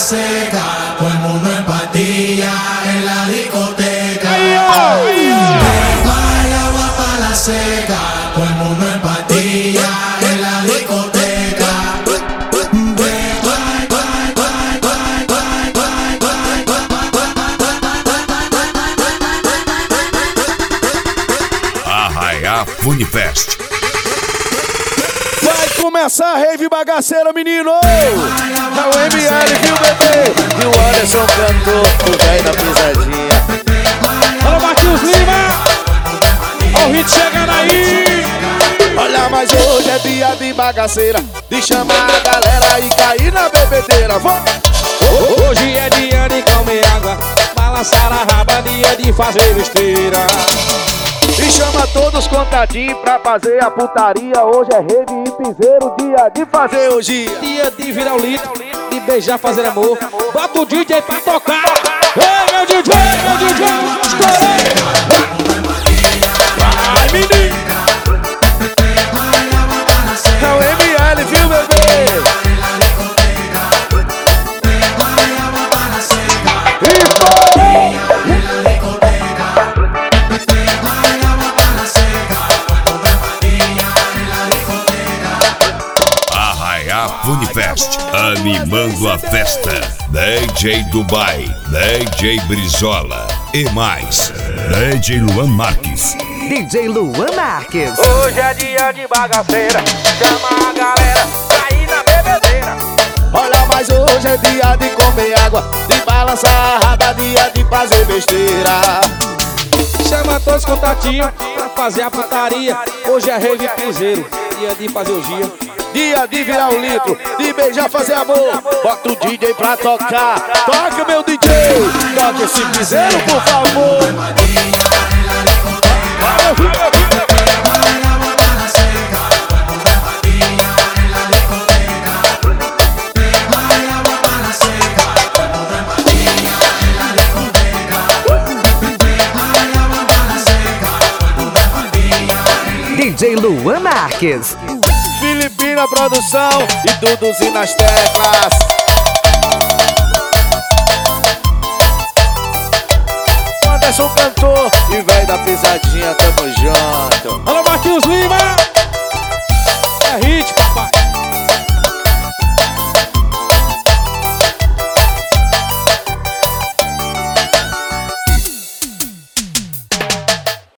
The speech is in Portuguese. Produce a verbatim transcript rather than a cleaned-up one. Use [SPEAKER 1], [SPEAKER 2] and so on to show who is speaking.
[SPEAKER 1] seca, todo el mundo en patilla en la discoteca. Baila el agua para la seca, todo el mundo en patilla en la discoteca.
[SPEAKER 2] Arraiá Funifest.
[SPEAKER 3] Vai começar a rave bagaceira, menino! É o M L, viu, bebê? E o Anderson cantou o velho da pisadinha.
[SPEAKER 4] Alô, Marquinhos Lima! Ó o hit chegando aí!
[SPEAKER 3] Olha, mas hoje é dia de bagaceira, de chamar a galera e cair na bebedeira. Vamos!
[SPEAKER 4] Hoje é dia de comer água, balançar a raba, dia de fazer besteira.
[SPEAKER 3] E chama todos contadinhos pra fazer a putaria. Hoje é rave e piseiro, dia de fazer hoje.
[SPEAKER 4] Dia de virar o litro, de beijar, fazer amor. Bota o D J pra tocar. Ei, meu D J, meu D J, estourei. Vai, menino.
[SPEAKER 3] É o M L, viu, bebê?
[SPEAKER 2] Funifest, animando a festa. D J Dubai, D J Brizola e mais D J Luan Marques.
[SPEAKER 5] D J Luan Marques.
[SPEAKER 4] Hoje é dia de bagaceira, chama a galera, cair na bebedeira.
[SPEAKER 3] Olha, mas hoje é dia de comer água, de balançar a raba, dia de fazer besteira.
[SPEAKER 4] Chama todos os contatinhos pra fazer a putaria. Hoje é rave e piseiro, dia de fazer o dia.
[SPEAKER 3] Dia de virar um litro, de beijar, fazer amor. Bota o D J pra tocar. Toca, meu D J, toca esse piseiro, por favor.
[SPEAKER 5] D J Luan Marques.
[SPEAKER 3] Filipina Produção e Duduzinho nas teclas. Anderson cantor e velho da pisadinha, tamo junto.
[SPEAKER 4] Alô, Marquinhos Lima!